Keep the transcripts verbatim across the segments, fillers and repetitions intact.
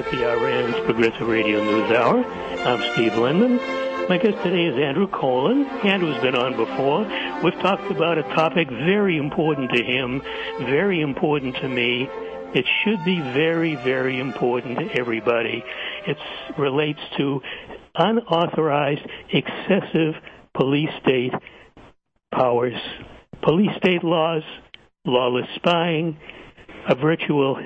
P R N's Progressive Radio News Hour. I'm Steve Linman. My guest today is Andrew Cohen. Andrew's been on before. We've talked about a topic very important to him, very important to me. It should be very, very important to everybody. It relates to unauthorized, excessive police state powers, police state laws, lawless spying, a virtual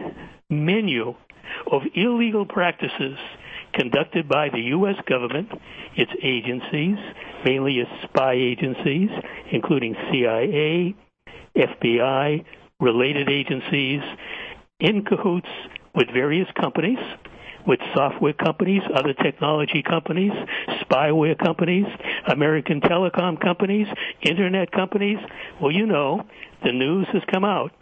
menu of illegal practices conducted by the U S government, its agencies, mainly its spy agencies, including C I A, F B I, related agencies, in cahoots with various companies, with software companies, other technology companies, spyware companies, American telecom companies, internet companies. Well, you know, the news has come out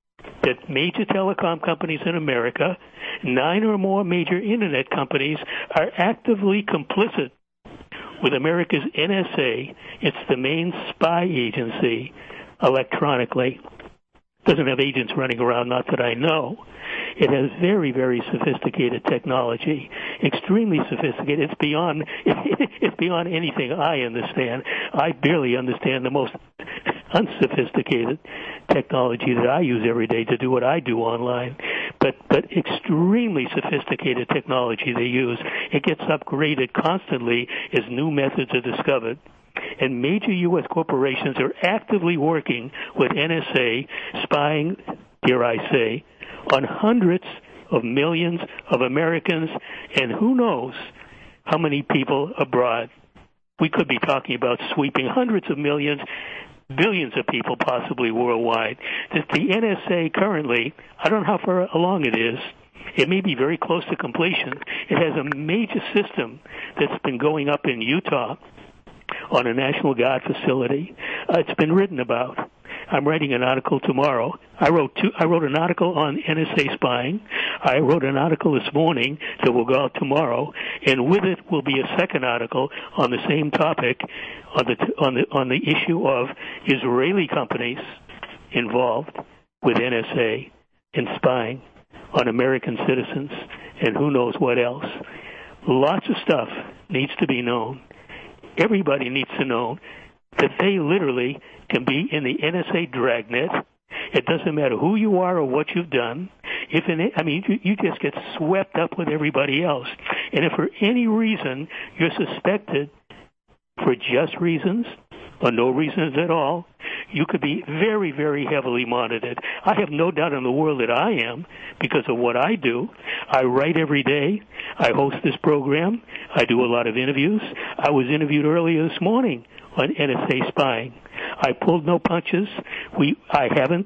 that major telecom companies in America, nine or more major internet companies, are actively complicit with America's N S A. It's the main spy agency electronically. Doesn't have agents running around, not that I know. It has very, very sophisticated technology, extremely sophisticated. It's beyond it's beyond anything I understand. I barely understand the most unsophisticated technology that I use every day to do what I do online. But but extremely sophisticated technology they use. It gets upgraded constantly as new methods are discovered. And major U S corporations are actively working with N S A, spying, dare I say, on hundreds of millions of Americans, and who knows how many people abroad. We could be talking about sweeping hundreds of millions, billions of people possibly worldwide. That the N S A currently, I don't know how far along it is, it may be very close to completion. It has a major system that's been going up in Utah on a National Guard facility. Uh, it's been written about. I'm writing an article tomorrow. I wrote two, I wrote an article on N S A spying. I wrote an article this morning that will go out tomorrow, and with it will be a second article on the same topic, on the on the on the issue of Israeli companies involved with N S A in spying on American citizens, and who knows what else. Lots of stuff needs to be known. Everybody needs to know that they literally can be in the N S A dragnet. It doesn't matter who you are or what you've done. If in, I mean, you, you just get swept up with everybody else. And if for any reason you're suspected, for just reasons or no reasons at all, you could be very, very heavily monitored. I have no doubt in the world that I am because of what I do. I write every day. I host this program. I do a lot of interviews. I was interviewed earlier this morning on N S A spying. I pulled no punches. We, I haven't.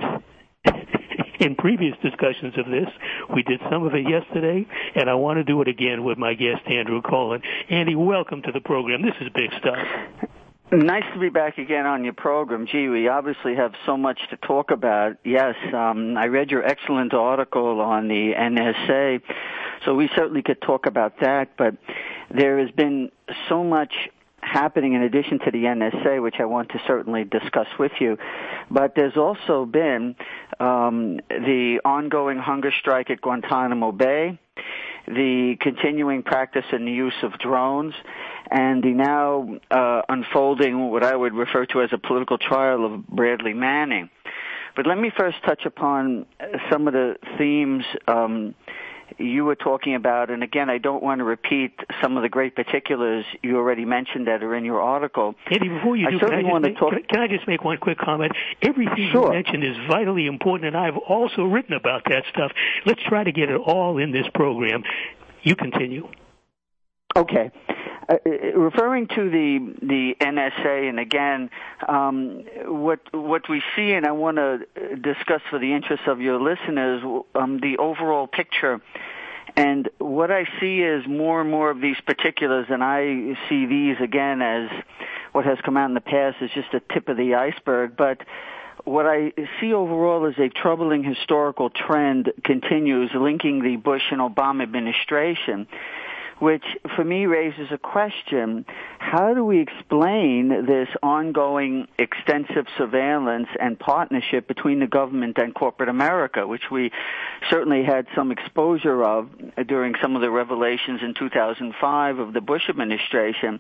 In previous discussions of this, we did some of it yesterday, and I want to do it again with my guest, Andrew Cohen. Andy, welcome to the program. This is big stuff. Nice to be back again on your program. Gee, we obviously have so much to talk about. Yes, um, I read your excellent article on the N S A, so we certainly could talk about that, but there has been so much happening in addition to the N S A, which I want to certainly discuss with you. But there's also been um, the ongoing hunger strike at Guantanamo Bay, the continuing practice in the use of drones, and the now uh, unfolding what I would refer to as a political trial of Bradley Manning. But let me first touch upon some of the themes um, you were talking about, and again, I don't want to repeat some of the great particulars you already mentioned that are in your article. Eddie, before you do, can I, want to make, talk... can, can I just make one quick comment? Everything sure. you mentioned is vitally important, and I've also written about that stuff. Let's try to get it all in this program. You continue. Okay. Uh, referring to the the N S A, and again, um, what what we see, and I want to discuss for the interest of your listeners, um, the overall picture. And what I see is more and more of these particulars, and I see these again as what has come out in the past is just a tip of the iceberg. But what I see overall is a troubling historical trend continues linking the Bush and Obama administration, which for me raises a question. How do we explain this ongoing extensive surveillance and partnership between the government and corporate America, which we certainly had some exposure of during some of the revelations in two thousand five of the Bush administration?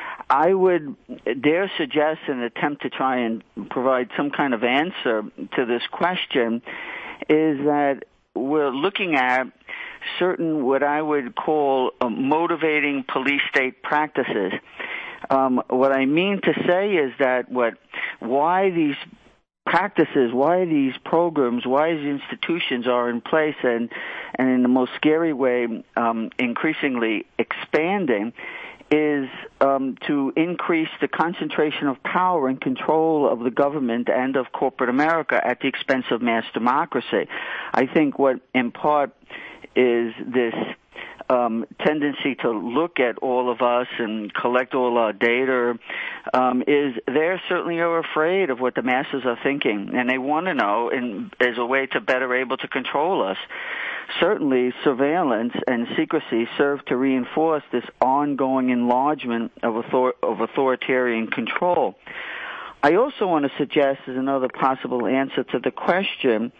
I would dare suggest an attempt to try and provide some kind of answer to this question is that we're looking at certain what I would call uh, motivating police state practices. Um, what I mean to say is that what why these practices, why these programs, why these institutions are in place and, and in the most scary way um, increasingly expanding is um, to increase the concentration of power and control of the government and of corporate America at the expense of mass democracy. I think what in part is this um, tendency to look at all of us and collect all our data um, is they certainly are afraid of what the masses are thinking, and they want to know in, as a way to better able to control us. Certainly, surveillance and secrecy serve to reinforce this ongoing enlargement of, author- of authoritarian control. I also want to suggest as another possible answer to the question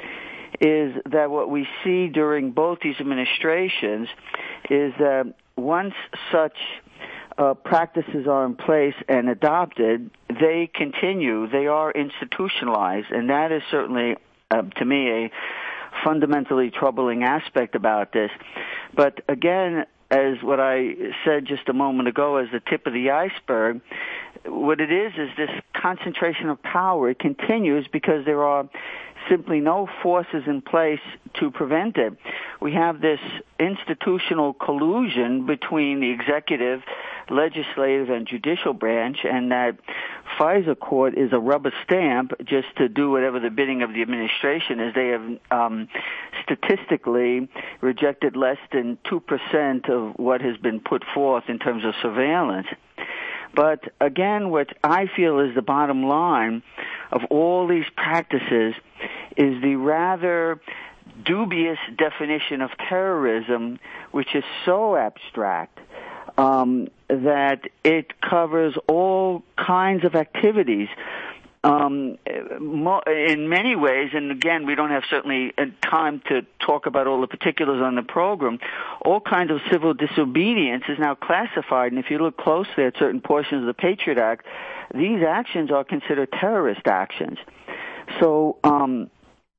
is that what we see during both these administrations is that once such uh, practices are in place and adopted, they continue, they are institutionalized, and that is certainly, uh, to me, a fundamentally troubling aspect about this. But again, as what I said just a moment ago as the tip of the iceberg, what it is is this concentration of power. It continues because there are simply no forces in place to prevent it. We have this institutional collusion between the executive, legislative, and judicial branch, and that FISA court is a rubber stamp just to do whatever the bidding of the administration is. They have um, statistically rejected less than two percent of what has been put forth in terms of surveillance. But again, what I feel is the bottom line of all these practices is the rather dubious definition of terrorism, which is so abstract um, that it covers all kinds of activities. Um, in many ways, and again, we don't have certainly time to talk about all the particulars on the program, all kinds of civil disobedience is now classified, and if you look closely at certain portions of the Patriot Act, these actions are considered terrorist actions. So um,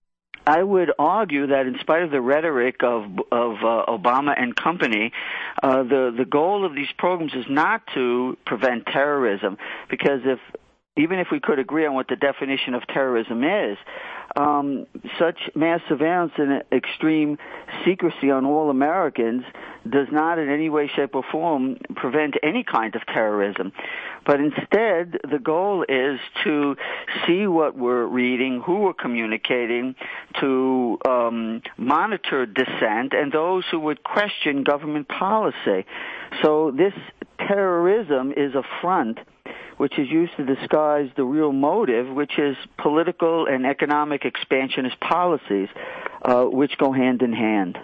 I would argue that in spite of the rhetoric of, of uh, Obama and company, uh, the, the goal of these programs is not to prevent terrorism, because if even if we could agree on what the definition of terrorism is, um, such mass surveillance and extreme secrecy on all Americans does not in any way, shape, or form prevent any kind of terrorism. But instead, the goal is to see what we're reading, who we're communicating, to um, monitor dissent, and those who would question government policy. So this terrorism is a front which is used to disguise the real motive, which is political and economic expansionist policies, uh, which go hand in hand.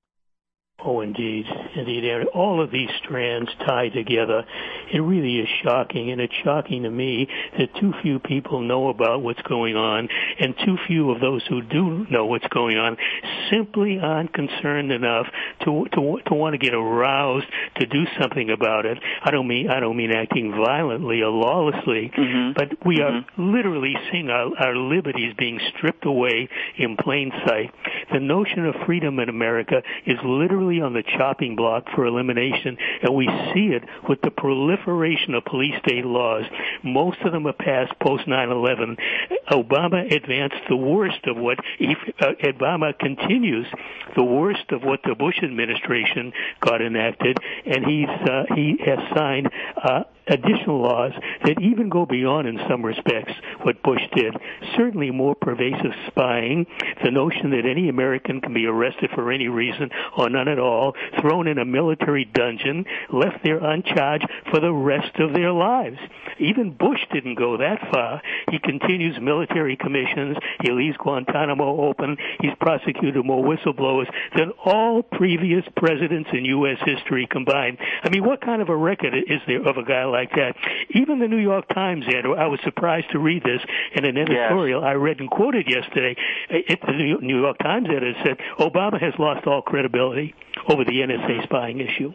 Oh, indeed. Indeed. And all of these strands tie together. It really is shocking, and it's shocking to me that too few people know about what's going on, and too few of those who do know what's going on simply aren't concerned enough to to to want to get aroused to do something about it. I don't mean I don't mean acting violently or lawlessly, mm-hmm. but we mm-hmm. are literally seeing our, our liberties being stripped away in plain sight. The notion of freedom in America is literally on the chopping block for elimination, and we see it with the proliferation of police state laws. Most of them are passed post nine eleven. Obama advanced the worst of what uh, Obama continues the worst of what the Bush administration got enacted, and he's uh, he has signed uh, additional laws that even go beyond, in some respects, what Bush did. Certainly more pervasive spying, the notion that any American can be arrested for any reason or none at all, thrown in a military dungeon, left there uncharged for the rest of their lives. Even Bush didn't go that far. He continues military commissions. He leaves Guantanamo open. He's prosecuted more whistleblowers than all previous presidents in U S history combined. I mean, what kind of a record is there of a guy like that? Even the New York Times, Andrew, I was surprised to read this in an editorial yes. I read and quoted yesterday. It, the New York Times editor said, Obama has lost all credibility over the N S A spying issue.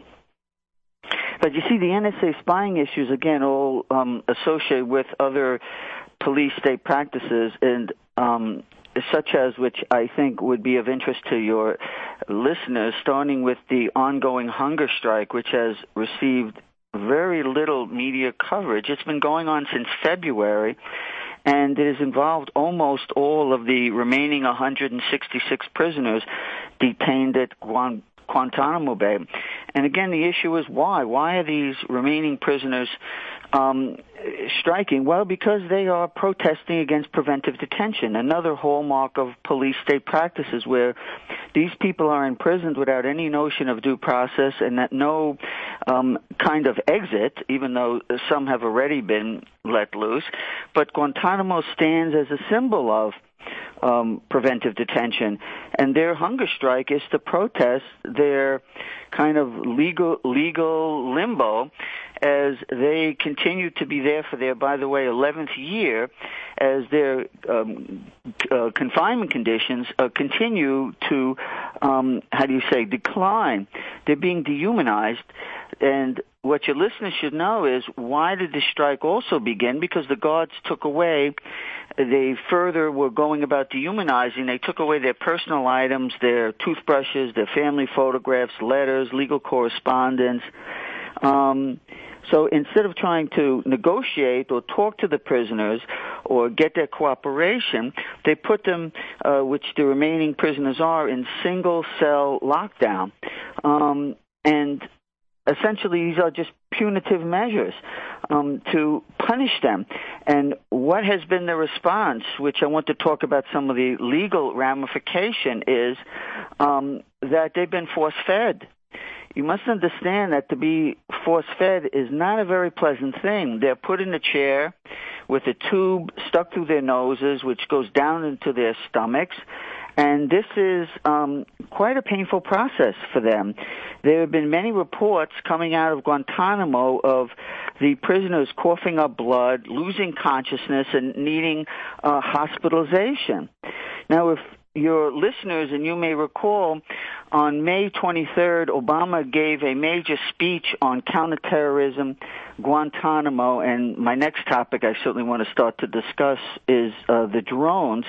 But you see, the N S A spying issues, again, all um, associated with other police state practices, and um, such as which I think would be of interest to your listeners, starting with the ongoing hunger strike, which has received very little media coverage. It's been going on since February, and it has involved almost all of the remaining one hundred sixty-six prisoners detained at Guam. Guantanamo Bay. And again, the issue is why? Why are these remaining prisoners um, striking? Well, because they are protesting against preventive detention, another hallmark of police state practices where these people are imprisoned without any notion of due process and that no um, kind of exit, even though some have already been let loose. But Guantanamo stands as a symbol of Um, preventive detention, and their hunger strike is to protest their kind of legal legal limbo as they continue to be there for their, by the way, eleventh year, as their um, uh, confinement conditions uh, continue to, um, how do you say, decline. They're being dehumanized, and what your listeners should know is, why did the strike also begin? Because the guards took away, they further were going about dehumanizing. They took away their personal items, their toothbrushes, their family photographs, letters, legal correspondence. Um, so instead of trying to negotiate or talk to the prisoners or get their cooperation, they put them, uh, which the remaining prisoners are, in single-cell lockdown. Um, and essentially, these are just punitive measures um, to punish them. And what has been the response, which I want to talk about some of the legal ramification, is um, that they've been force-fed. You must understand that to be force-fed is not a very pleasant thing. They're put in a chair with a tube stuck through their noses, which goes down into their stomachs. And this is um, quite a painful process for them. There have been many reports coming out of Guantanamo of the prisoners coughing up blood, losing consciousness, and needing uh, hospitalization. Now, if your listeners, and you may recall, on May twenty-third, Obama gave a major speech on counterterrorism, Guantanamo, and my next topic I certainly want to start to discuss is uh, the drones.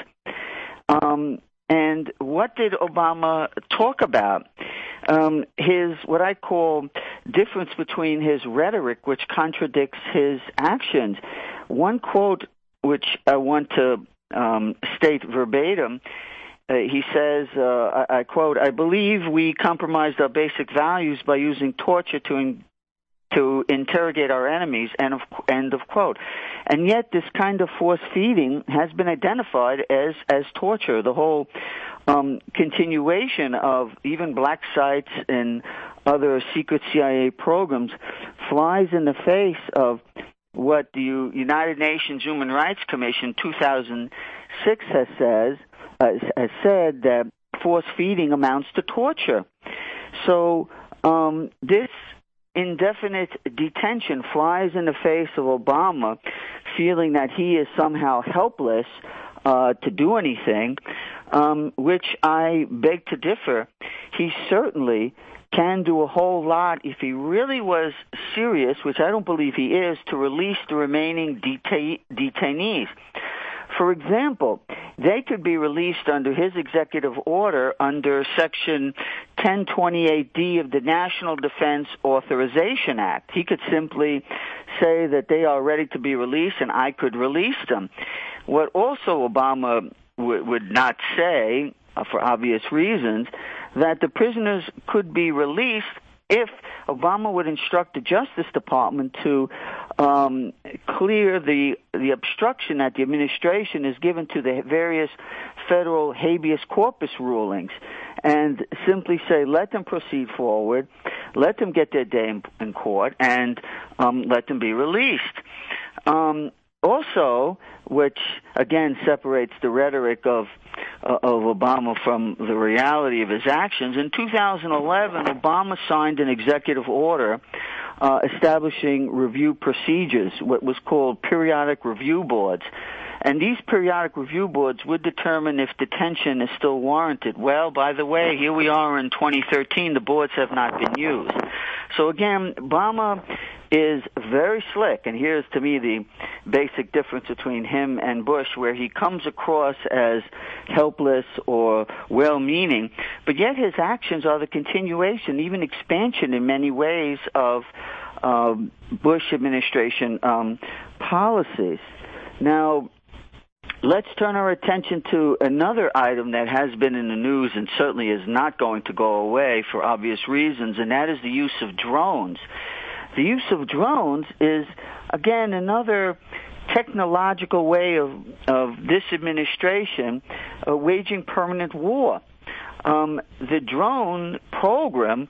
Um, and what did Obama talk about? Um, his, what I call, difference between his rhetoric, which contradicts his actions. One quote, which I want to um, state verbatim, Uh, he says, uh, I, I quote, "I believe we compromised our basic values by using torture to in, to interrogate our enemies," end of, end of quote. And yet this kind of force feeding has been identified as, as torture. The whole um, continuation of even black sites and other secret C I A programs flies in the face of what the United Nations Human Rights Commission two thousand six has says, Uh, has said that force feeding amounts to torture. So um, this indefinite detention flies in the face of Obama, feeling that he is somehow helpless uh, to do anything, um, which I beg to differ. He certainly can do a whole lot if he really was serious, which I don't believe he is, to release the remaining deta- detainees. For example, they could be released under his executive order under Section ten twenty-eight D of the National Defense Authorization Act. He could simply say that they are ready to be released and I could release them. What also Obama w- would not say, uh, for obvious reasons, that the prisoners could be released if Obama would instruct the Justice Department to um, clear the the obstruction that the administration is given to the various federal habeas corpus rulings, and simply say, let them proceed forward, let them get their day in, in court, and um, let them be released. Um, also, which again separates the rhetoric of uh, of Obama from the reality of his actions, in two thousand eleven, Obama signed an executive order uh, establishing review procedures, what was called periodic review boards. And these periodic review boards would determine if detention is still warranted. Well, by the way, here we are in twenty thirteen. The boards have not been used. So again, Obama is very slick, and here's to me the basic difference between him and Bush, where he comes across as helpless or well-meaning, but yet his actions are the continuation, even expansion in many ways, of uh, Bush administration um, policies. Now, let's turn our attention to another item that has been in the news and certainly is not going to go away for obvious reasons, and that is the use of drones. The use of drones is, again, another technological way of, of this administration uh, waging permanent war. Um, the drone program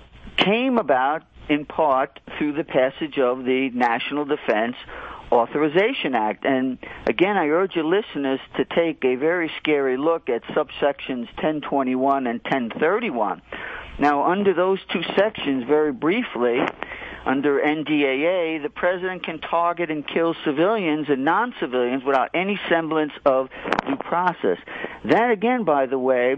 came about in part through the passage of the National Defense Authorization Act. And again, I urge your listeners to take a very scary look at subsections ten twenty-one and ten thirty-one. Now, under those two sections, very briefly, under N D A A, the president can target and kill civilians and non-civilians without any semblance of due process. That, again, by the way,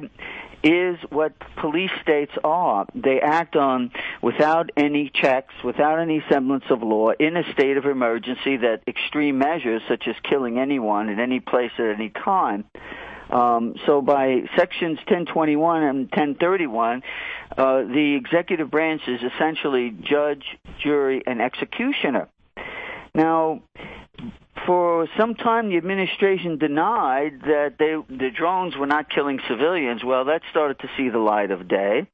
is what police states are. They act on without any checks, without any semblance of law, in a state of emergency, that extreme measures, such as killing anyone at any place at any time. Um, so by sections ten twenty-one and ten thirty-one, uh, the executive branch is essentially judge, jury, and executioner. Now, for some time, the administration denied that they, the drones were not killing civilians. Well, that started to see the light of day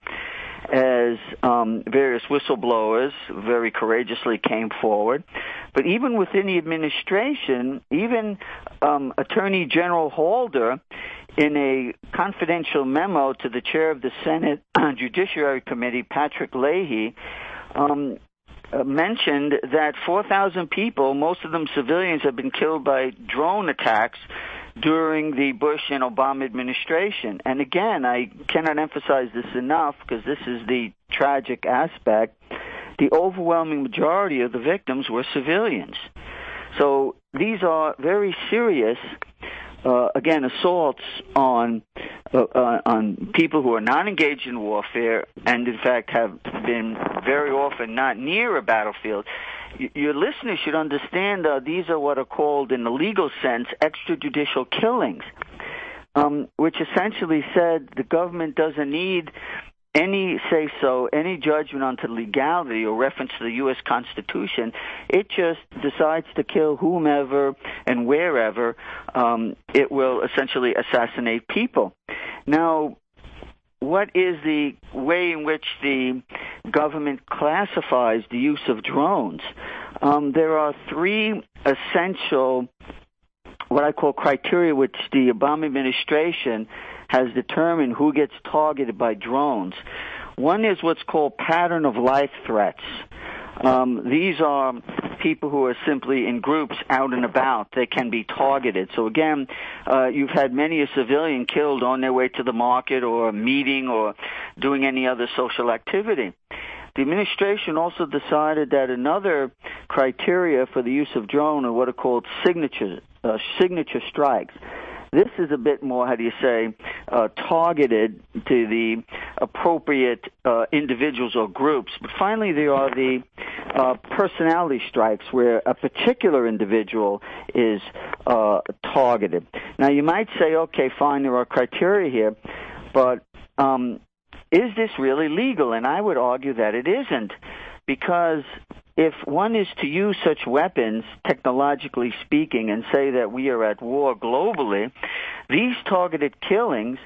as um, various whistleblowers very courageously came forward. But even within the administration, even um, Attorney General Holder, in a confidential memo to the chair of the Senate Judiciary Committee, Patrick Leahy, um, uh, mentioned that four thousand people, most of them civilians, have been killed by drone attacks during the Bush and Obama administration. And again, I cannot emphasize this enough, because this is the tragic aspect. The overwhelming majority of the victims were civilians. So these are very serious, uh, again, assaults on uh, uh, on people who are not engaged in warfare and, in fact, have been very often not near a battlefield. Your listeners should understand uh, these are what are called, in the legal sense, extrajudicial killings, um, which essentially said the government doesn't need any say-so, any judgment onto legality or reference to the U S Constitution. It just decides to kill whomever and wherever um, it will essentially assassinate people. Now, what is the way in which the government classifies the use of drones? Um, there are three essential, what I call criteria, which the Obama administration has determined who gets targeted by drones. One is what's called pattern of life threats. Um, these are people who are simply in groups out and about. They can be targeted. So again, uh, you've had many a civilian killed on their way to the market or a meeting or doing any other social activity. The administration also decided that another criteria for the use of drone are what are called signature, uh, signature strikes. This is a bit more, how do you say, uh, targeted to the appropriate uh, individuals or groups. But finally, there are the uh, personality strikes, where a particular individual is uh, targeted. Now, you might say, okay, fine, there are criteria here, but um, is this really legal? And I would argue that it isn't, because if one is to use such weapons, technologically speaking, and say that we are at war globally, these targeted killings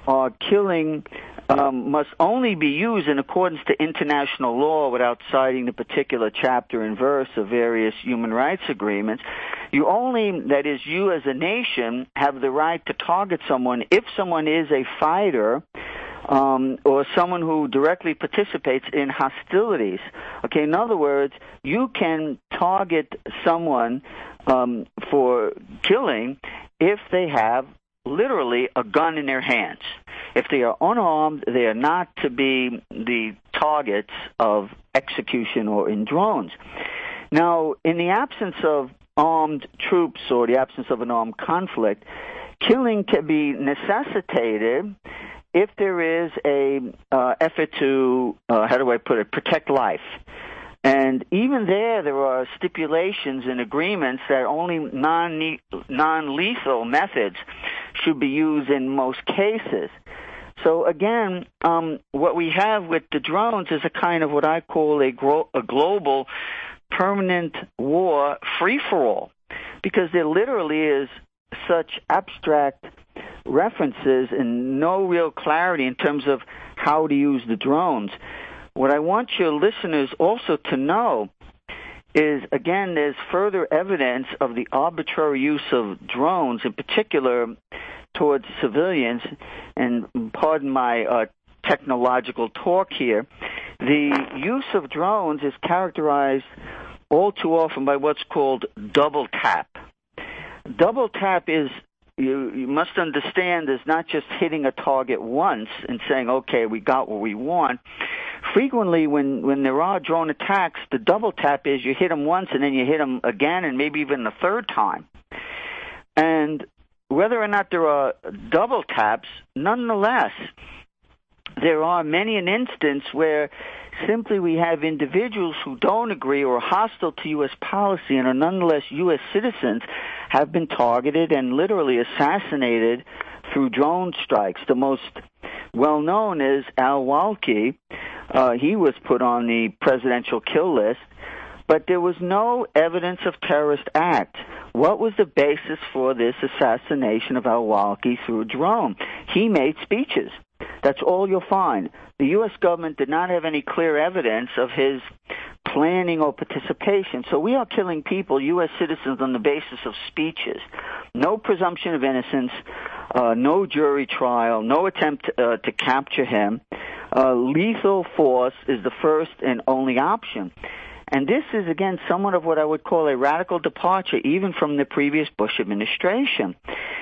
are killing um, must only be used in accordance to international law without citing the particular chapter and verse of various human rights agreements. You only, that is, you as a nation, have the right to target someone if someone is a fighter um, or someone who directly participates in hostilities. Okay, in other words, you can target someone um, for killing if they have literally a gun in their hands. If they are unarmed, they are not to be the targets of execution or in drones. Now, in the absence of armed troops or the absence of an armed conflict, killing can be necessitated if there is a uh, effort to, uh, how do I put it, protect life. And even there, there are stipulations and agreements that only non non-lethal methods should be used in most cases. So again, um, what we have with the drones is a kind of what I call a, gro- a global permanent war free-for-all, because there literally is such abstract references and no real clarity in terms of how to use the drones. What I want your listeners also to know is, again, there's further evidence of the arbitrary use of drones, in particular towards civilians, and pardon my uh, technological talk here. The use of drones is characterized all too often by what's called double tap. Double tap is, you, you must understand, is not just hitting a target once and saying, okay, we got what we want. Frequently, when, when there are drone attacks, the double tap is you hit them once and then you hit them again and maybe even the third time. And whether or not there are double taps, nonetheless, there are many an instance where simply we have individuals who don't agree or are hostile to U S policy and are nonetheless U S citizens have been targeted and literally assassinated through drone strikes. The most well-known is al-Awlaki. Uh, he was put on the presidential kill list, but there was no evidence of terrorist act. What was the basis for this assassination of al-Awlaki through a drone? He made speeches. That's all you'll find. The U S government did not have any clear evidence of his planning or participation. So we are killing people, U S citizens, on the basis of speeches. No presumption of innocence, uh, no jury trial, no attempt uh, to capture him. Uh, lethal force is the first and only option. And this is, again, somewhat of what I would call a radical departure, even from the previous Bush administration.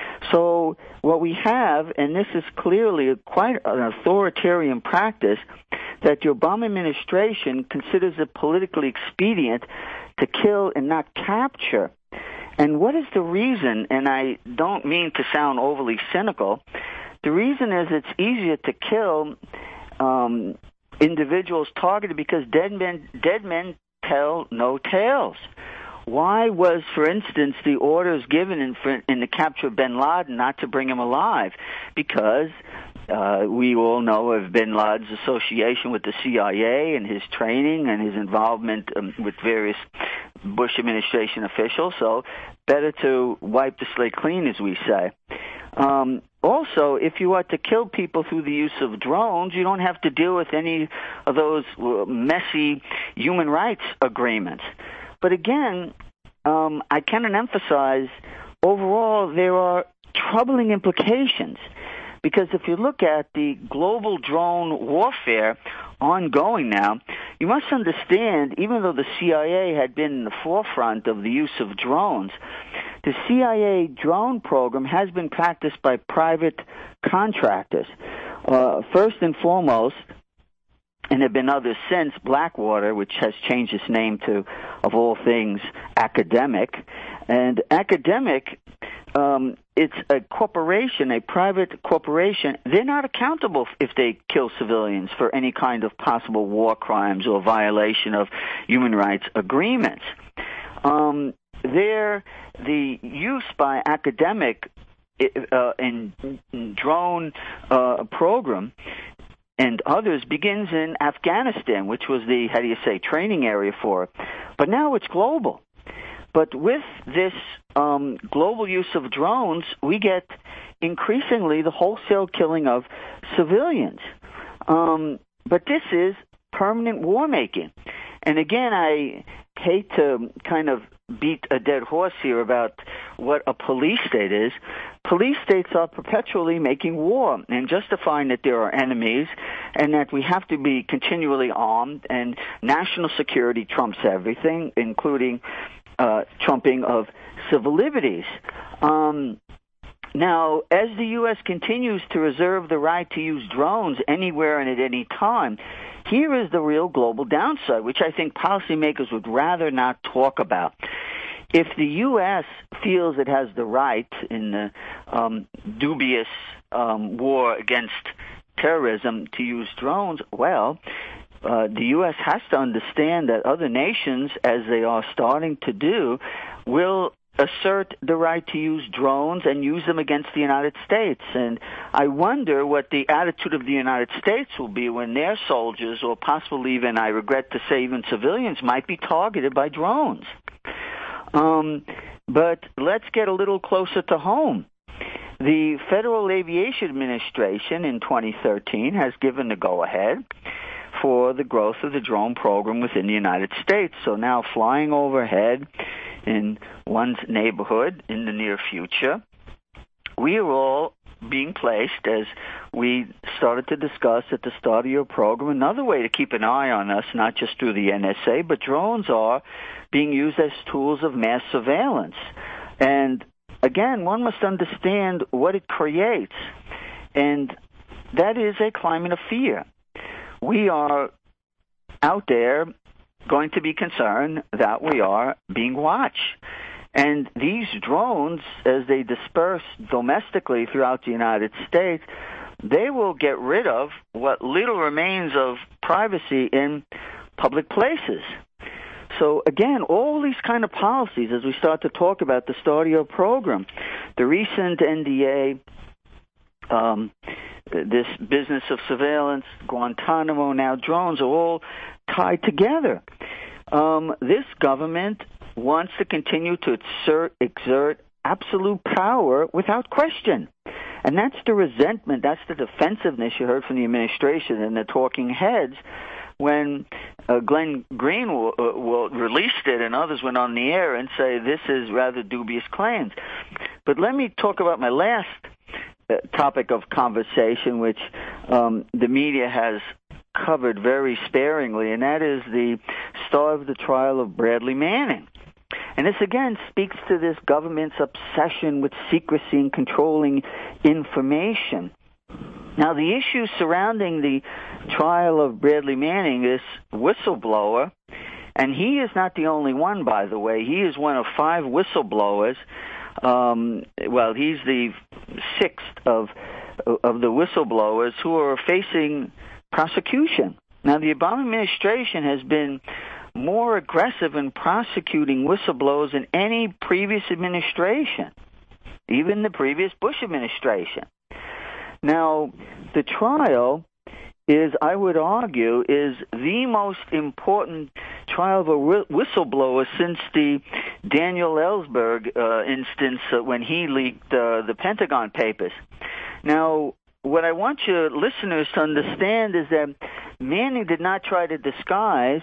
So what we have, and this is clearly quite an authoritarian practice, that the Obama administration considers it politically expedient to kill and not capture. And what is the reason? And I don't mean to sound overly cynical. The reason is it's easier to kill um, individuals targeted because dead men, dead men tell no tales. Why was, for instance, the orders given in, for, in the capture of bin Laden not to bring him alive? Because uh, we all know of bin Laden's association with the C I A and his training and his involvement um, with various Bush administration officials. So better to wipe the slate clean, as we say. Um, also, if you are to kill people through the use of drones, you don't have to deal with any of those messy human rights agreements. But again, um, I cannot emphasize, overall, there are troubling implications. Because if you look at the global drone warfare ongoing now, you must understand, even though the C I A had been in the forefront of the use of drones, the C I A drone program has been practiced by private contractors. Uh, first and foremost, and there have been others since, Blackwater, which has changed its name to, of all things, Academic. And Academic, um, it's a corporation, a private corporation. They're not accountable if they kill civilians for any kind of possible war crimes or violation of human rights agreements. Um, there, the use by Academic uh, in, in drone uh, program and others begins in Afghanistan, which was the, how do you say, training area for it. But now it's global. But with this um, global use of drones, we get increasingly the wholesale killing of civilians. Um, but this is permanent war making. And again, I hate to kind of beat a dead horse here about what a police state is. Police states are perpetually making war and justifying that there are enemies and that we have to be continually armed, and national security trumps everything, including uh, trumping of civil liberties. Um, now, as the U S continues to reserve the right to use drones anywhere and at any time, here is the real global downside, which I think policymakers would rather not talk about. If the U S feels it has the right in the um, dubious um, war against terrorism to use drones, well, uh, the U S has to understand that other nations, as they are starting to do, will assert the right to use drones and use them against the United States. And I wonder what the attitude of the United States will be when their soldiers, or possibly even, I regret to say, even civilians, might be targeted by drones. Um, but let's get a little closer to home. The Federal Aviation Administration in twenty thirteen has given the go-ahead for the growth of the drone program within the United States. So now flying overhead in one's neighborhood in the near future, we are all being placed, as we started to discuss at the start of your program, another way to keep an eye on us, not just through the N S A, but drones are being used as tools of mass surveillance. And again, one must understand what it creates, and that is a climate of fear. We are out there going to be concerned that we are being watched. And these drones, as they disperse domestically throughout the United States, they will get rid of what little remains of privacy in public places. So again, all these kind of policies, as we start to talk about the start of your program, the recent N D A, um, this business of surveillance, Guantanamo, now drones, are all tied together. Um, this government wants to continue to exert, exert absolute power without question. And that's the resentment, that's the defensiveness you heard from the administration and the talking heads when uh, Glenn Green w- uh, w- released it and others went on the air and say this is rather dubious claims. But let me talk about my last uh, topic of conversation, which um, the media has covered very sparingly, and that is the star of the trial of Bradley Manning. And this, again, speaks to this government's obsession with secrecy and controlling information. Now, the issues surrounding the trial of Bradley Manning, this whistleblower, and he is not the only one, by the way. He is one of five whistleblowers. Um, well, he's the sixth of of the whistleblowers who are facing prosecution. Now, the Obama administration has been more aggressive in prosecuting whistleblowers than any previous administration, even the previous Bush administration. Now, the trial is, I would argue, is the most important trial of a whistleblower since the Daniel Ellsberg uh, instance uh, when he leaked uh, the Pentagon Papers. Now, what I want your listeners to understand is that Manning did not try to disguise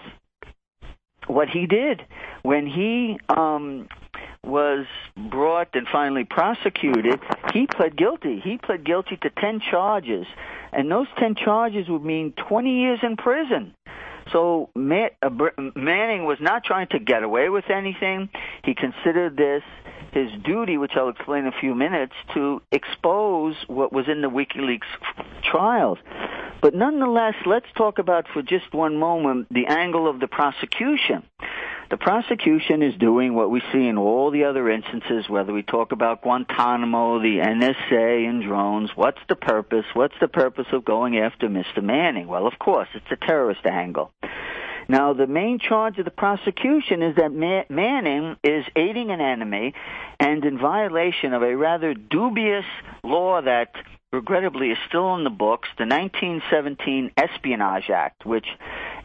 what he did. When he um, was brought and finally prosecuted, he pled guilty. He pled guilty to ten charges, and those ten charges would mean twenty years in prison. So Man- uh, Manning was not trying to get away with anything. He considered this his duty, which I'll explain in a few minutes, to expose what was in the WikiLeaks trials. But nonetheless, let's talk about for just one moment the angle of the prosecution. The prosecution is doing what we see in all the other instances, whether we talk about Guantanamo, the N S A, and drones. What's the purpose? What's the purpose of going after Mister Manning? Well, of course, it's a terrorist angle. Now, the main charge of the prosecution is that Ma- Manning is aiding an enemy and in violation of a rather dubious law that regrettably is still in the books, the nineteen seventeen Espionage Act, which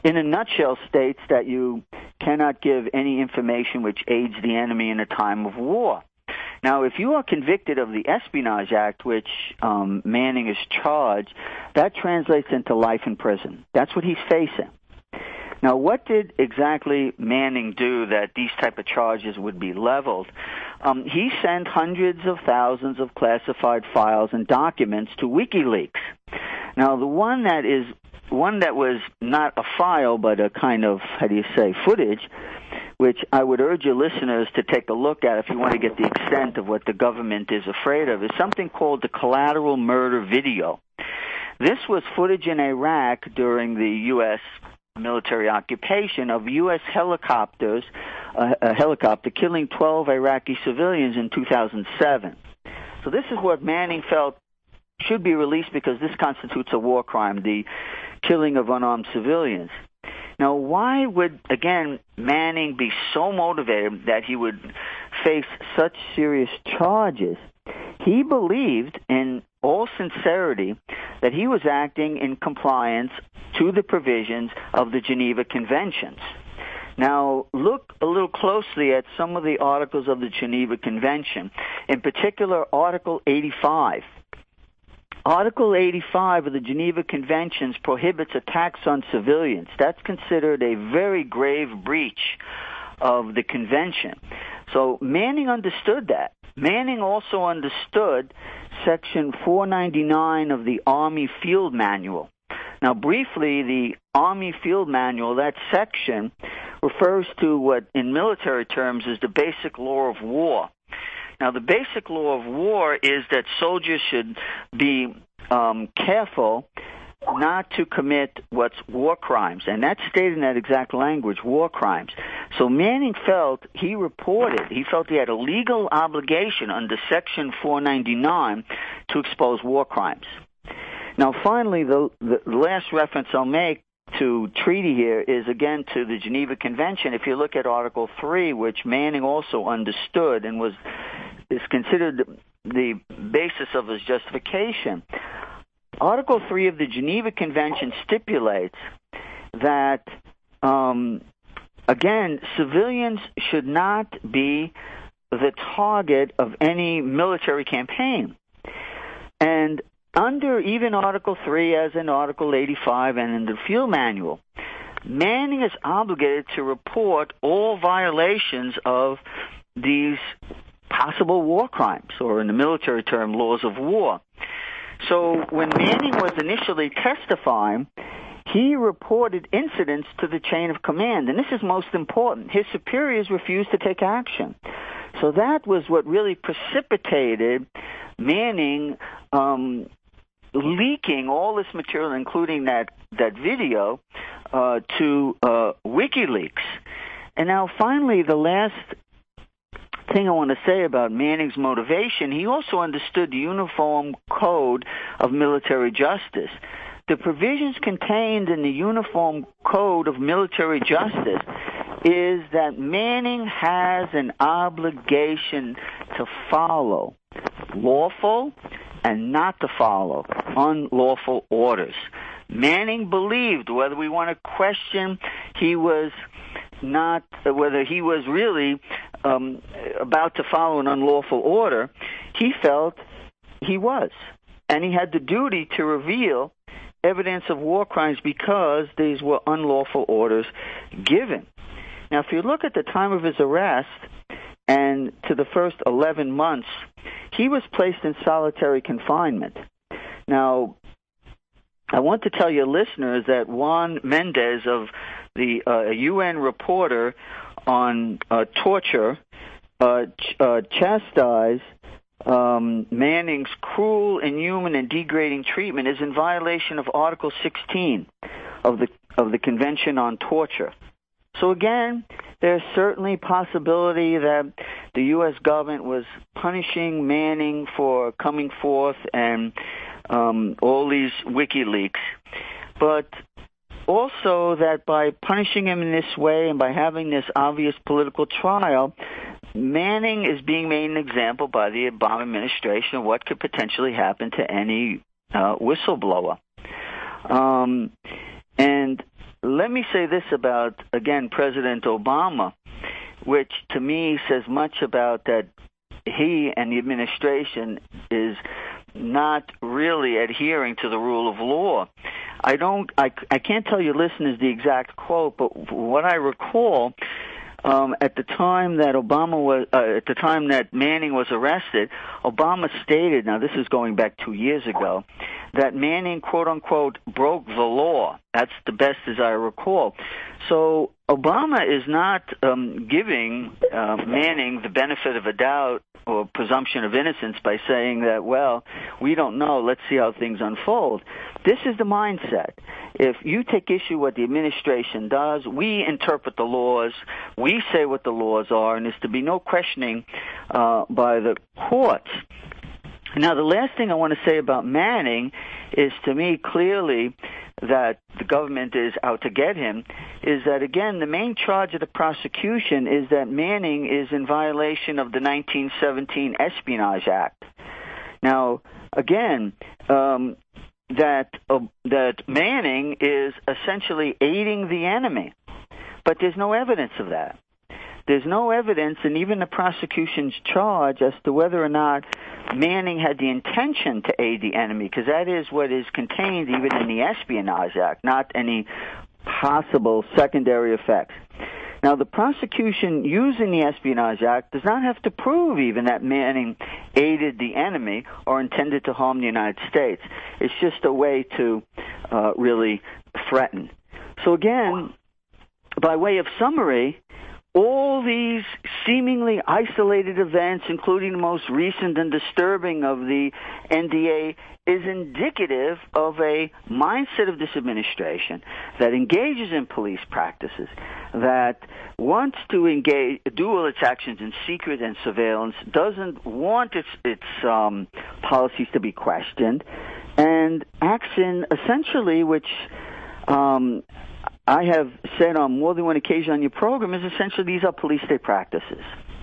in a nutshell, states that you cannot give any information which aids the enemy in a time of war. Now, if you are convicted of the Espionage Act, which um, Manning is charged, that translates into life in prison. That's what he's facing. Now, what did exactly Manning do that these type of charges would be leveled? Um, he sent hundreds of thousands of classified files and documents to WikiLeaks. Now, the one that is one that was not a file but a kind of, how do you say, footage, which I would urge your listeners to take a look at if you want to get the extent of what the government is afraid of, is something called the collateral murder video. This was footage in Iraq during the U S military occupation of U S helicopters, uh, a helicopter killing twelve Iraqi civilians in two thousand seven. So this is what Manning felt should be released because this constitutes a war crime, the killing of unarmed civilians. Now, why would, again, Manning be so motivated that he would face such serious charges? He believed in all sincerity that he was acting in compliance to the provisions of the Geneva Conventions. Now, look a little closely at some of the articles of the Geneva Convention, in particular Article eighty-five. Article eighty-five of the Geneva Conventions prohibits attacks on civilians. That's considered a very grave breach of the convention. So Manning understood that. Manning also understood Section four ninety-nine of the Army Field Manual. Now, briefly, the Army Field Manual, that section, refers to what in military terms is the basic law of war. Now, the basic law of war is that soldiers should be um, careful not to commit what's war crimes, and that's stated in that exact language, war crimes. So Manning felt, he reported, he felt he had a legal obligation under Section four ninety-nine to expose war crimes. Now, finally, the, the last reference I'll make to treaty here is, again, to the Geneva Convention. If you look at Article three, which Manning also understood and was is considered the basis of his justification, Article three of the Geneva Convention stipulates that, um, again, civilians should not be the target of any military campaign. And under even Article three, as in Article eighty-five and in the Field Manual, Manning is obligated to report all violations of these possible war crimes, or in the military term, laws of war. So when Manning was initially testifying, he reported incidents to the chain of command, and this is most important. His superiors refused to take action. So that was what really precipitated Manning um, leaking all this material, including that, that video, uh, to uh, WikiLeaks. And now finally, the last thing I want to say about Manning's motivation, he also understood the Uniform Code of Military Justice. The provisions contained in the Uniform Code of Military Justice is that Manning has an obligation to follow lawful and not to follow unlawful orders. Manning believed, whether we want to question he was not, whether he was really um, about to follow an unlawful order, he felt he was. And he had the duty to reveal evidence of war crimes because these were unlawful orders given. Now, if you look at the time of his arrest and to the first eleven months, he was placed in solitary confinement. Now, I want to tell your listeners that Juan Mendez, of the uh, U N reporter on uh, torture, uh, ch- uh, chastised um, Manning's cruel, inhuman, and degrading treatment is in violation of Article sixteen of the of the Convention on Torture. So again, there's certainly possibility that the U S government was punishing Manning for coming forth and um, all these WikiLeaks, but also that by punishing him in this way and by having this obvious political trial, Manning is being made an example by the Obama administration of what could potentially happen to any uh, whistleblower. Um, and let me say this about, again, President Obama, which to me says much about that he and the administration is not really adhering to the rule of law. I don't, I, I can't tell your listeners the exact quote, but what I recall, um, at the time that Obama was, uh, at the time that Manning was arrested, Obama stated, now this is going back two years ago, that Manning, quote unquote, broke the law. That's the best as I recall. So Obama is not um, giving uh, Manning the benefit of a doubt or presumption of innocence by saying that, well, we don't know, let's see how things unfold. This is the mindset. If you take issue what the administration does, we interpret the laws, we say what the laws are, and there's to be no questioning uh, by the courts. Now, the last thing I want to say about Manning is, to me, clearly that the government is out to get him, is that, again, the main charge of the prosecution is that Manning is in violation of the nineteen seventeen Espionage Act. Now, again, um, that uh, that Manning is essentially aiding the enemy, but there's no evidence of that. There's no evidence, and even the prosecution's charge, as to whether or not Manning had the intention to aid the enemy, because that is what is contained even in the Espionage Act, not any possible secondary effects. Now, the prosecution using the Espionage Act does not have to prove even that Manning aided the enemy or intended to harm the United States. It's just a way to uh, really threaten. So again, by way of summary, all these seemingly isolated events, including the most recent and disturbing of the N D A, is indicative of a mindset of this administration that engages in police practices, that wants to engage, do all its actions in secret and surveillance, doesn't want its its um, policies to be questioned, and acts in essentially which um, I have said on more than one occasion on your program is essentially these are police state practices.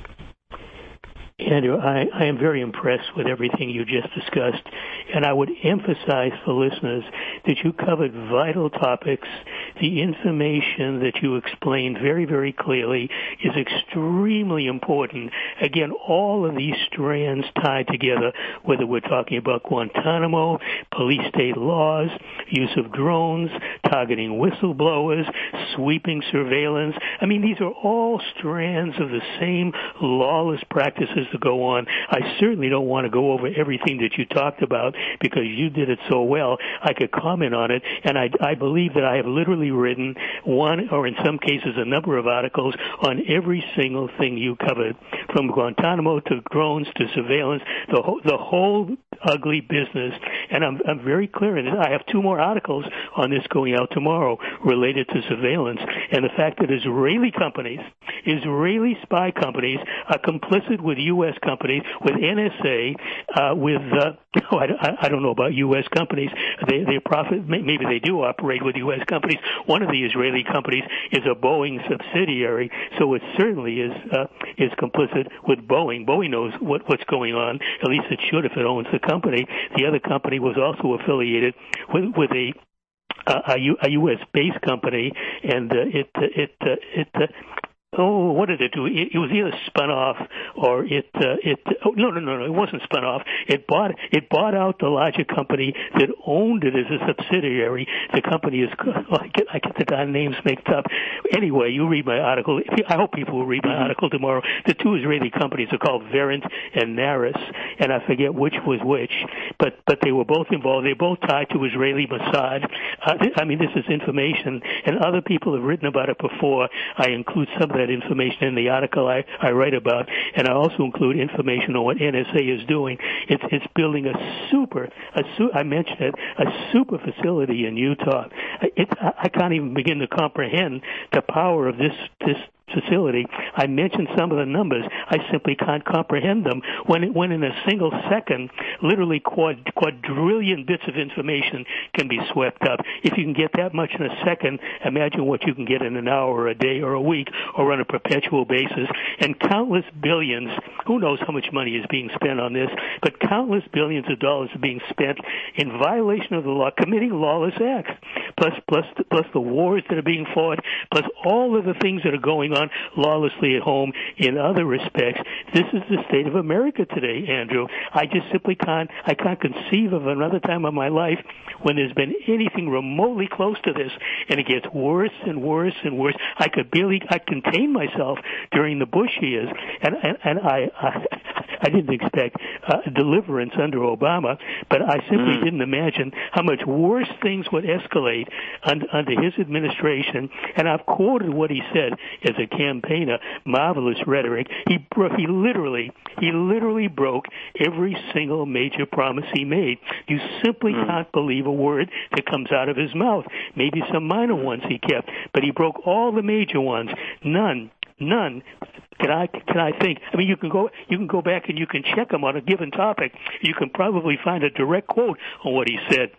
Andrew, I, I am very impressed with everything you just discussed, and I would emphasize for listeners that you covered vital topics. The information that you explained very, very clearly is extremely important. Again, all of these strands tied together, whether we're talking about Guantanamo, police state laws, use of drones, targeting whistleblowers, sweeping surveillance. I mean, these are all strands of the same lawless practices to go on. I certainly don't want to go over everything that you talked about because you did it so well. I could comment on it, and I, I believe that I have literally written one, or in some cases a number of articles on every single thing you covered, from Guantanamo to drones to surveillance, the whole, the whole ugly business. And I'm, I'm very clear in it. I have two more articles on this going out tomorrow related to surveillance and the fact that Israeli companies, Israeli spy companies, are complicit with U S companies, with N S A, uh, with, uh, oh, I, I don't know about U S companies. They, they profit, maybe they do operate with U S companies. One of the Israeli companies is a Boeing subsidiary, so it certainly is, uh, is complicit with Boeing. Boeing knows what, what's going on. At least it should if it owns the company. The other company was also affiliated with, with a a, a U S-based company, and uh, it it uh, it. Uh, Oh, what did it do? It, it was either spun off or it, uh, it, oh, no, no, no, no, it wasn't spun off. It bought, it bought out the larger company that owned it as a subsidiary. The company is, oh, I get, I get the darn names mixed up. Anyway, you read my article. I hope people will read my article tomorrow. The two Israeli companies are called Verint and Naris, and I forget which was which, but, but they were both involved. They're both tied to Israeli Mossad. Uh, I mean, this is information, and other people have written about it before. I include some of that information in the article I, I write about, and I also include information on what N S A is doing. It's, it's building a super, a su- I mentioned it, a super facility in Utah. It, I can't even begin to comprehend the power of this, this facility. I mentioned some of the numbers. I simply can't comprehend them. When, when in a single second, literally quad, quadrillion bits of information can be swept up. If you can get that much in a second, imagine what you can get in an hour or a day or a week or on a perpetual basis. And countless billions, who knows how much money is being spent on this, but countless billions of dollars are being spent in violation of the law, committing lawless acts. plus plus plus the wars that are being fought, plus all of the things that are going on lawlessly at home in other respects. This is the state of America today, Andrew. I just simply can't I can't conceive of another time of my life when there's been anything remotely close to this, and it gets worse and worse and worse. I could barely I contained myself during the Bush years, and and, and I, I I didn't expect uh, deliverance under Obama, but I simply mm. didn't imagine how much worse things would escalate under, under his administration. And I've quoted what he said as a campaigner, marvelous rhetoric. He bro- he literally he literally broke every single major promise he made. You simply mm. can't believe a word that comes out of his mouth. Maybe some minor ones he kept, but he broke all the major ones. None. None. Can I can I think? I mean, you can go you can go back and you can check him on a given topic. You can probably find a direct quote on what he said.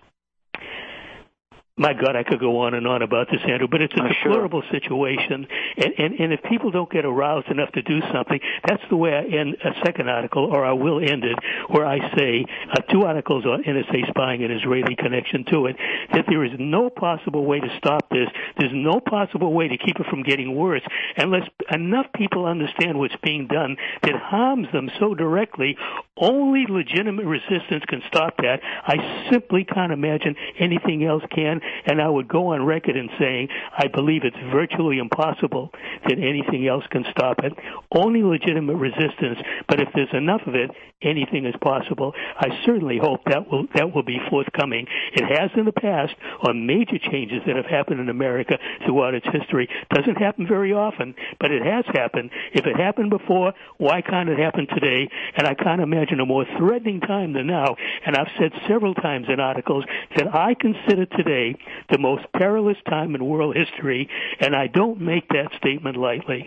My God, I could go on and on about this, Andrew, but it's a oh, deplorable sure. situation, and, and, and if people don't get aroused enough to do something, that's the way I end a second article, or I will end it, where I say, uh, two articles on N S A spying and Israeli connection to it, that there is no possible way to stop this. There's no possible way to keep it from getting worse unless enough people understand what's being done that harms them so directly. Only legitimate resistance can stop that. I simply can't imagine anything else can. And I would go on record in saying I believe it's virtually impossible that anything else can stop it. Only legitimate resistance, but if there's enough of it, anything is possible. I certainly hope that will that will be forthcoming. It has in the past on major changes that have happened in America throughout its history. Doesn't happen very often, but it has happened. If it happened before, why can't it happen today? And I can't imagine a more threatening time than now. And I've said several times in articles that I consider today the most perilous time in world history, and I don't make that statement lightly.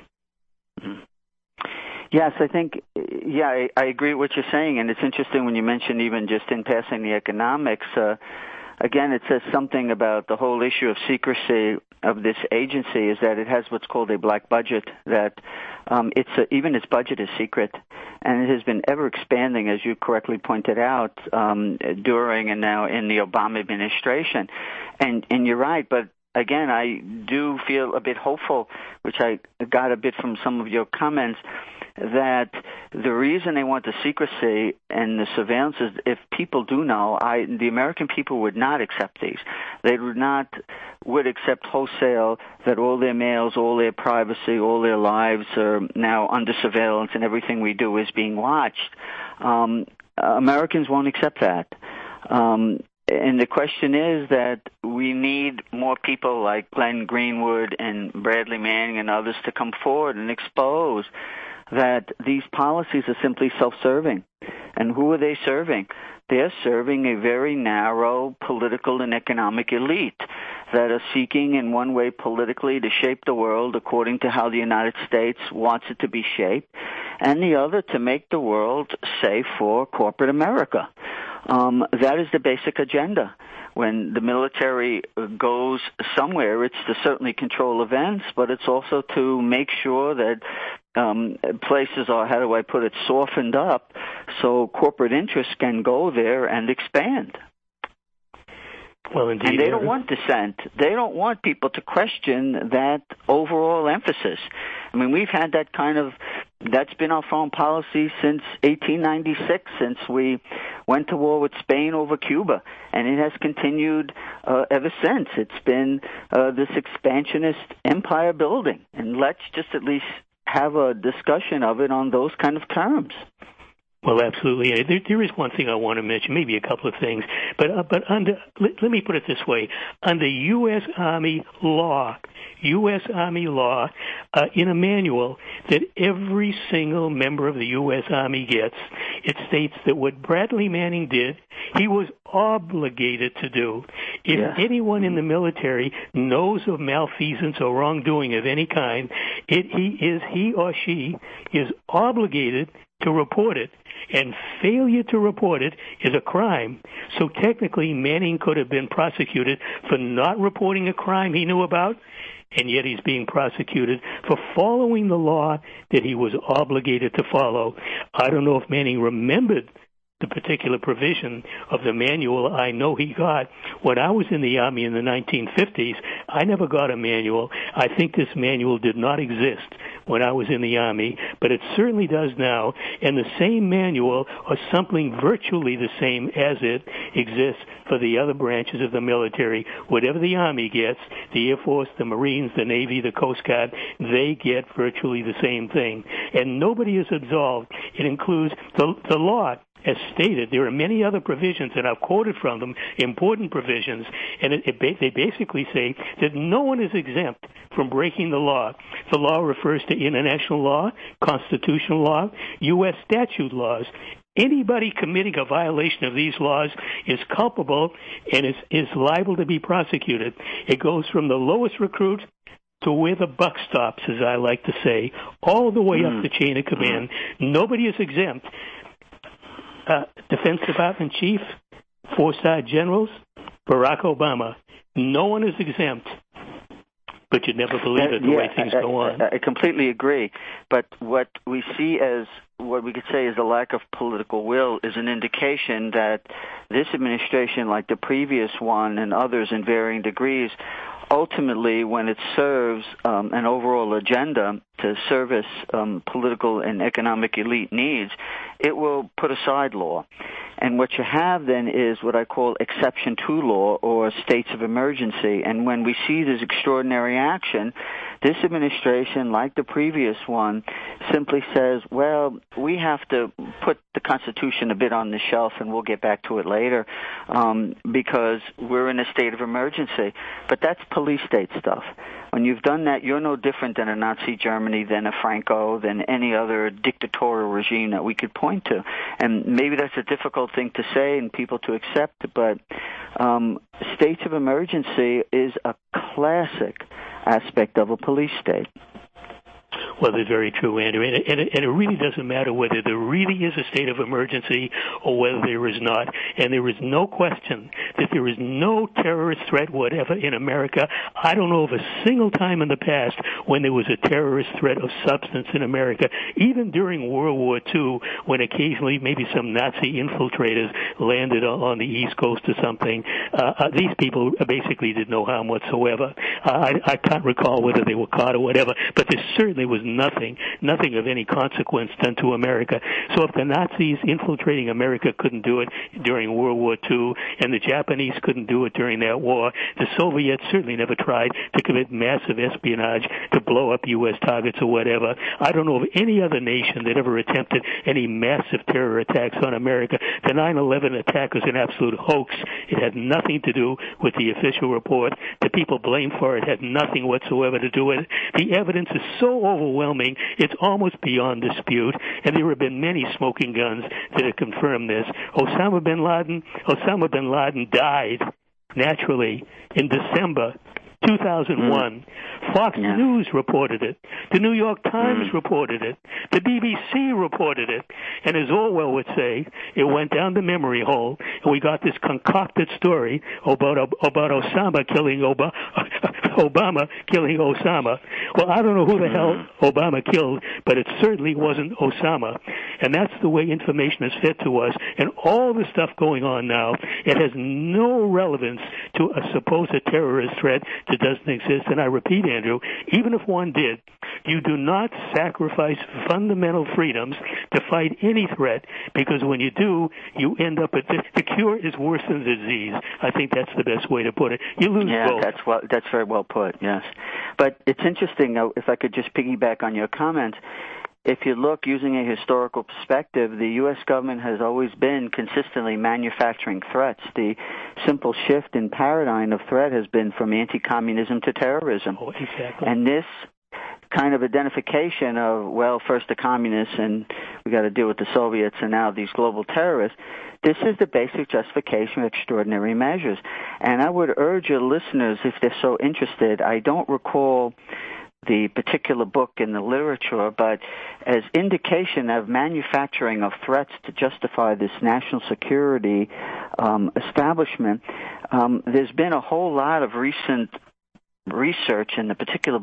Yes, I think, yeah, I, I agree with what you're saying, and it's interesting when you mention even just in passing the economics. Uh, again, it says something about the whole issue of secrecy of this agency is that it has what's called a black budget, that um, it's a, even its budget is secret, and it has been ever expanding, as you correctly pointed out, um, during and now in the Obama administration. And, and you're right, but again, I do feel a bit hopeful, which I got a bit from some of your comments, that the reason they want the secrecy and the surveillance is if people do know, I, the American people would not accept these. They would not would accept wholesale that all their mails, all their privacy, all their lives are now under surveillance and everything we do is being watched. Um, Americans won't accept that. Um, And the question is that we need more people like Glenn Greenwood and Bradley Manning and others to come forward and expose that these policies are simply self-serving. And who are they serving? They're serving a very narrow political and economic elite that are seeking in one way politically to shape the world according to how the United States wants it to be shaped, and the other to make the world safe for corporate America. Um, that is the basic agenda. When the military goes somewhere, it's to certainly control events, but it's also to make sure that um, places are, how do I put it, softened up so corporate interests can go there and expand. Well, indeed. And they don't want dissent. They don't want people to question that overall emphasis. I mean, we've had that kind of, that's been our foreign policy since eighteen ninety-six, since we went to war with Spain over Cuba, and it has continued uh, ever since. It's been uh, this expansionist empire building, and let's just at least have a discussion of it on those kind of terms. Well, absolutely. There, there is one thing I want to mention, maybe a couple of things, but uh, but under let, let me put it this way: under U S. Army law, U S. Army law, uh, in a manual that every single member of the U S. Army gets, it states that what Bradley Manning did, he was obligated to do. If yeah. anyone in the military knows of malfeasance or wrongdoing of any kind, it he is he or she is obligated to report it. And failure to report it is a crime. So technically, Manning could have been prosecuted for not reporting a crime he knew about, and yet he's being prosecuted for following the law that he was obligated to follow. I don't know if Manning remembered the particular provision of the manual I know he got. When I was in the Army in the nineteen fifties, I never got a manual. I think this manual did not exist when I was in the Army, but it certainly does now, and the same manual or something virtually the same as it exists for the other branches of the military. Whatever the Army gets, the Air Force, the Marines, the Navy, the Coast Guard, they get virtually the same thing. And nobody is absolved. It includes the, the law. As stated, there are many other provisions, and I've quoted from them, important provisions, and it, it, they basically say that no one is exempt from breaking the law. The law refers to international law, constitutional law, U S statute laws. Anybody committing a violation of these laws is culpable and is, is liable to be prosecuted. It goes from the lowest recruit to where the buck stops, as I like to say, all the way mm. up the chain of command. Mm. Nobody is exempt. Uh, Defense Department Chief, four-star generals, Barack Obama. No one is exempt. But you'd never believe it, the yeah, way things I, go on. I, I completely agree. But what we see as, what we could say is a lack of political will is an indication that this administration, like the previous one and others in varying degrees, ultimately, when it serves um, an overall agenda to service um, political and economic elite needs, it will put aside law. And what you have then is what I call exception to law or states of emergency. And when we see this extraordinary action, this administration, like the previous one, simply says, well, we have to put the Constitution a bit on the shelf and we'll get back to it later um, because we're in a state of emergency. But that's police state stuff. When you've done that, you're no different than a Nazi Germany, than a Franco, than any other dictatorial regime that we could point to. And maybe that's a difficult thing to say and people to accept, but um, states of emergency is a classic aspect of a police state. Well, that's very true, Andrew. And it, and, it, and it really doesn't matter whether there really is a state of emergency or whether there is not. And there is no question that there is no terrorist threat whatever in America. I don't know of a single time in the past when there was a terrorist threat of substance in America, even during World War Two, when occasionally maybe some Nazi infiltrators landed on the East Coast or something. Uh, these people basically did no harm whatsoever. Uh, I, I can't recall whether they were caught or whatever, but there certainly was nothing, nothing of any consequence done to America. So if the Nazis infiltrating America couldn't do it during World War Two, and the Japanese couldn't do it during that war, the Soviets certainly never tried to commit massive espionage to blow up U S targets or whatever. I don't know of any other nation that ever attempted any massive terror attacks on America. The nine eleven attack was an absolute hoax. It had nothing to do with the official report. The people blamed for it had nothing whatsoever to do with it. The evidence is so overwhelming, it's almost beyond dispute, and there have been many smoking guns that have confirmed this. Osama bin Laden, Osama bin Laden died naturally in December two thousand one. Mm. Fox yeah. News reported it. The New York Times mm. reported it. The B B C reported it. And as Orwell would say, it went down the memory hole, and we got this concocted story about about Osama killing Obama, Obama killing Osama. Well, I don't know who the hell Obama killed, but it certainly wasn't Osama. And that's the way information is fed to us. And all the stuff going on now, it has no relevance to a supposed terrorist threat that doesn't exist. And I repeat, Andrew, even if one did, you do not sacrifice fundamental freedoms to fight any threat, because when you do, you end up at the, the cure is worse than the disease. I think that's the best way to put it. You lose yeah, both. Yeah, that's well, that's very well put, yes. But it's interesting, if I could just piggyback on your comments, if you look using a historical perspective, the U S government has always been consistently manufacturing threats. The simple shift in paradigm of threat has been from anti-communism to terrorism. Oh, exactly. And this kind of identification of, well, first the communists and we got to deal with the Soviets and now these global terrorists, this is the basic justification of extraordinary measures. And I would urge your listeners, if they're so interested, I don't recall the particular book in the literature, but as indication of manufacturing of threats to justify this national security um, establishment, um, there's been a whole lot of recent research in the particular book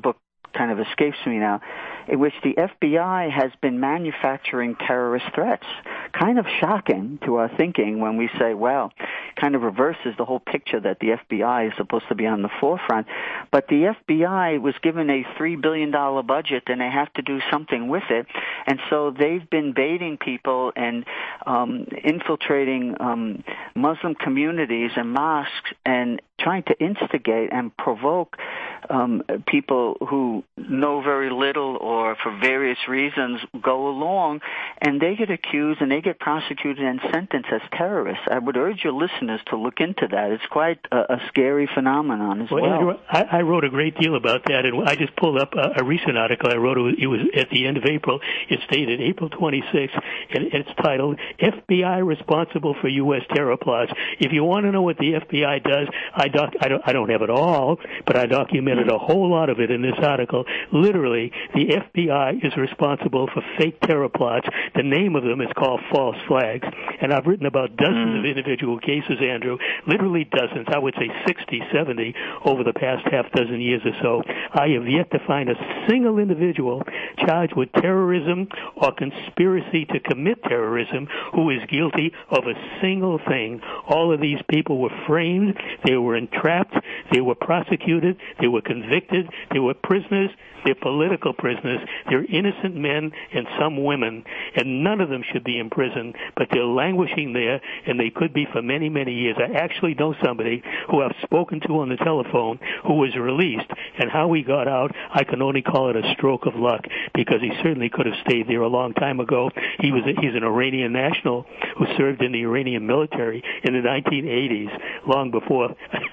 kind of escapes me now, in which the F B I has been manufacturing terrorist threats. Kind of shocking to our thinking when we say, well, kind of reverses the whole picture that the F B I is supposed to be on the forefront. But the F B I was given a three billion dollars budget, and they have to do something with it. And so they've been baiting people and um, infiltrating um, Muslim communities and mosques and trying to instigate and provoke um, people who know very little or for various reasons go along, and they get accused and they get prosecuted and sentenced as terrorists. I would urge your listeners to look into that. It's quite a, a scary phenomenon as well. well. Andrew, I, I wrote a great deal about that, and I just pulled up a, a recent article I wrote. It was at the end of April. It's dated April twenty-sixth, and it's titled, F B I Responsible for U S Terror Plots. If you want to know what the F B I does, I, doc, I, don't, I don't have it all, but I documented a whole lot of it in this article. Literally, the F B I is responsible for fake terror plots. The name of them is called false flags. And I've written about dozens mm. of individual cases, Andrew, literally dozens, I would say sixty, seventy over the past half dozen years or so. I have yet to find a single individual charged with terrorism or conspiracy to commit terrorism who is guilty of a single thing. All of these people were framed, they were entrapped, they were prosecuted, they were convicted, they were prisoners, they're political prisoners, they're innocent men and some women, and none of them should be in prison, but they're languishing there, and they could be for many, many years. I actually know somebody who I've spoken to on the telephone who was released, and how he got out, I can only call it a stroke of luck, because he certainly could have stayed there a long time ago. He was a, he's an Iranian national who served in the Iranian military in the nineteen eighties, long before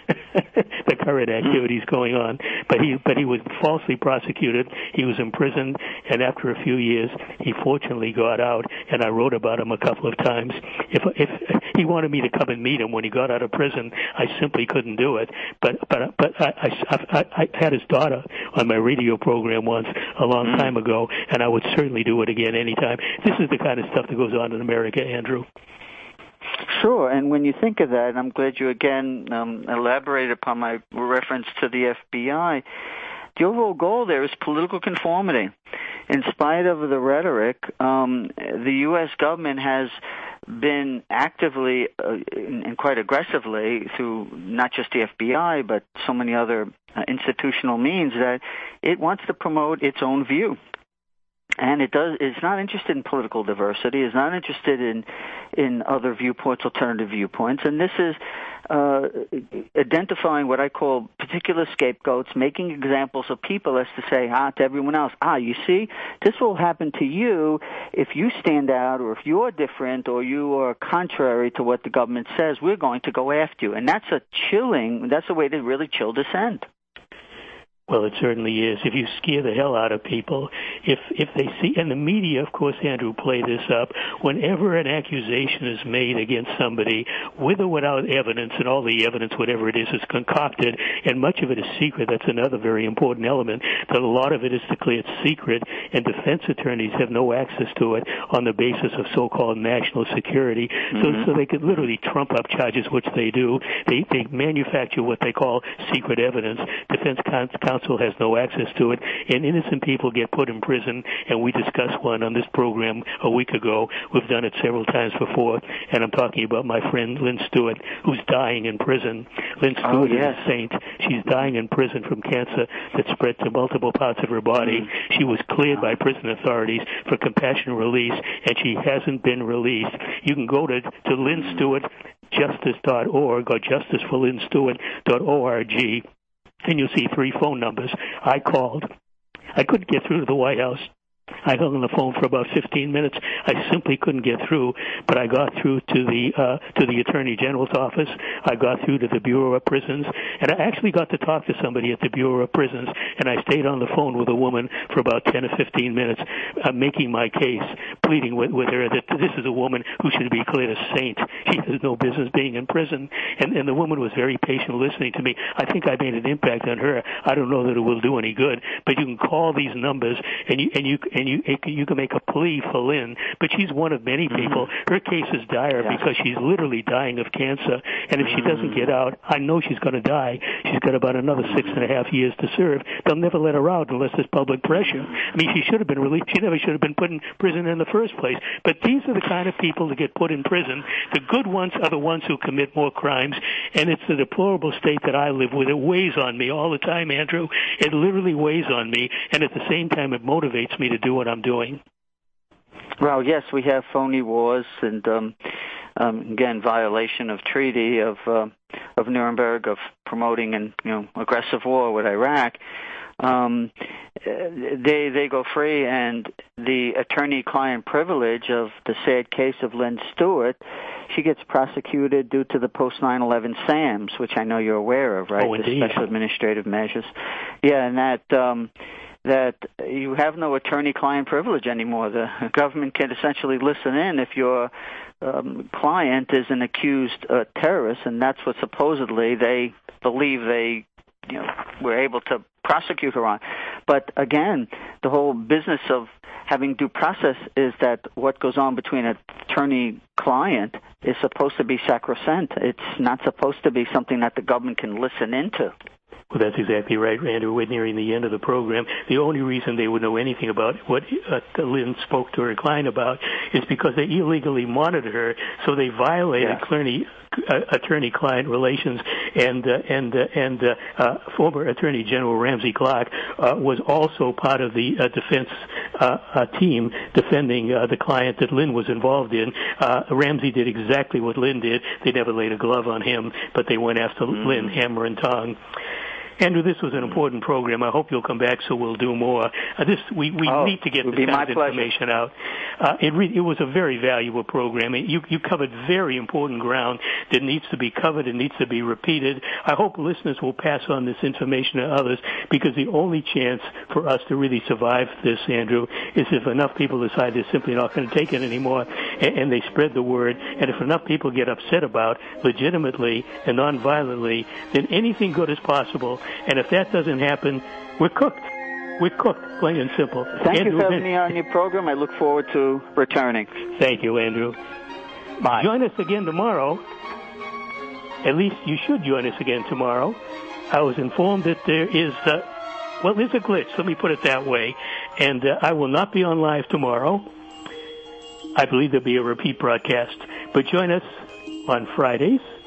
the current activities going on. But he but he was falsely prosecuted. He was imprisoned, and after a few years, he fortunately got out. And I wrote about him a couple of times. If if he wanted me to come and meet him when he got out of prison, I simply couldn't do it. But but but I I, I, I had his daughter on my radio program once a long mm. time ago, and I would certainly do it again anytime. This is the kind of stuff that goes on in America, Andrew. Sure, and when you think of that, and I'm glad you again um, elaborated upon my reference to the F B I, the overall goal there is political conformity. In spite of the rhetoric, um, the U S government has been actively uh, and quite aggressively through not just the F B I, but so many other uh, institutional means that it wants to promote its own view. And it does. It's not interested in political diversity. It's not interested in in other viewpoints, alternative viewpoints. And this is uh, identifying what I call particular scapegoats, making examples of people as to say, ah, to everyone else, ah, you see, this will happen to you if you stand out, or if you're different, or you are contrary to what the government says. We're going to go after you, and that's a chilling. That's a way to really chill dissent. Well, it certainly is. If you scare the hell out of people, if if they see, and the media, of course, Andrew, play this up, whenever an accusation is made against somebody, with or without evidence, and all the evidence, whatever it is, is concocted, and much of it is secret. That's another very important element, that a lot of it is declared secret, and defense attorneys have no access to it on the basis of so-called national security. Mm-hmm. So, so they could literally trump up charges, which they do. They, they manufacture what they call secret evidence. Defense counsel has no access to it, and innocent people get put in prison, and we discussed one on this program a week ago. We've done it several times before, and I'm talking about my friend Lynn Stewart, who's dying in prison. Lynn Stewart oh, yes. is a saint. She's dying in prison from cancer that spread to multiple parts of her body. Mm-hmm. She was cleared by prison authorities for compassionate release, and she hasn't been released. You can go to, to Lynn Stewart justice dot org or justice for lynn stewart dot org, and you'll see three phone numbers. I called. I couldn't get through to the White House. I hung on the phone for about fifteen minutes. I simply couldn't get through, but I got through to the uh, to the Attorney General's office. I got through to the Bureau of Prisons, and I actually got to talk to somebody at the Bureau of Prisons, and I stayed on the phone with a woman for about ten or fifteen minutes, uh, making my case, pleading with, with her that this is a woman who should be declared a saint. She has no business being in prison, and, and the woman was very patient listening to me. I think I made an impact on her. I don't know that it will do any good, but you can call these numbers, and you and you and you you can make a plea for Lynn, but she's one of many people. Mm-hmm. Her case is dire yeah. because she's literally dying of cancer, and if mm-hmm. she doesn't get out, I know she's going to die. She's got about another six and a half years to serve. They'll never let her out unless there's public pressure. I mean, she should have been released. She never should have been put in prison in the first place. But these are the kind of people that get put in prison. The good ones are the ones who commit more crimes, and it's the deplorable state that I live with. It weighs on me all the time, Andrew. It literally weighs on me, and at the same time, it motivates me to do what I'm doing. Well, yes, we have phony wars and, um, um, again, violation of treaty of uh, of Nuremberg, of promoting an you know aggressive war with Iraq. Um, they they go free, and the attorney-client privilege of the sad case of Lynn Stewart, she gets prosecuted due to the post nine eleven SAMs, which I know you're aware of, right? Oh, indeed. The special administrative measures. Yeah, and that um, that you have no attorney-client privilege anymore. The government can essentially listen in if your um, client is an accused uh, terrorist, and that's what supposedly they believe they you know were able to prosecute her on. But again, the whole business of having due process is that what goes on between an attorney-client is supposed to be sacrosanct. It's not supposed to be something that the government can listen into. Well, that's exactly right, Andrew. We're nearing the end of the program. The only reason they would know anything about what uh, Lynn spoke to her client about is because they illegally monitored her, so they violated yeah. attorney, uh, attorney-client relations. And uh, and uh, and uh, uh, former Attorney General Ramsey Clark uh, was also part of the uh, defense uh, uh, team defending uh, the client that Lynn was involved in. Uh, Ramsey did exactly what Lynn did. They never laid a glove on him, but they went after mm-hmm. Lynn hammer and tongue. Andrew, this was an important program. I hope you'll come back so we'll do more. Uh, this we, we oh, need to get this kind of pleasure. information out. Uh, it, re- it was a very valuable program. It, you, you covered very important ground that needs to be covered and needs to be repeated. I hope listeners will pass on this information to others, because the only chance for us to really survive this, Andrew, is if enough people decide they're simply not going to take it anymore, and, and they spread the word. And if enough people get upset about legitimately and non-violently, then anything good is possible. And if that doesn't happen, we're cooked. We're cooked, plain and simple. Thank Andrew, you for having me on your program. I look forward to returning. Thank you, Andrew. Bye. Join us again tomorrow. At least you should join us again tomorrow. I was informed that there is, uh, well, there's a glitch. Let me put it that way. And uh, I will not be on live tomorrow. I believe there'll be a repeat broadcast. But join us on Fridays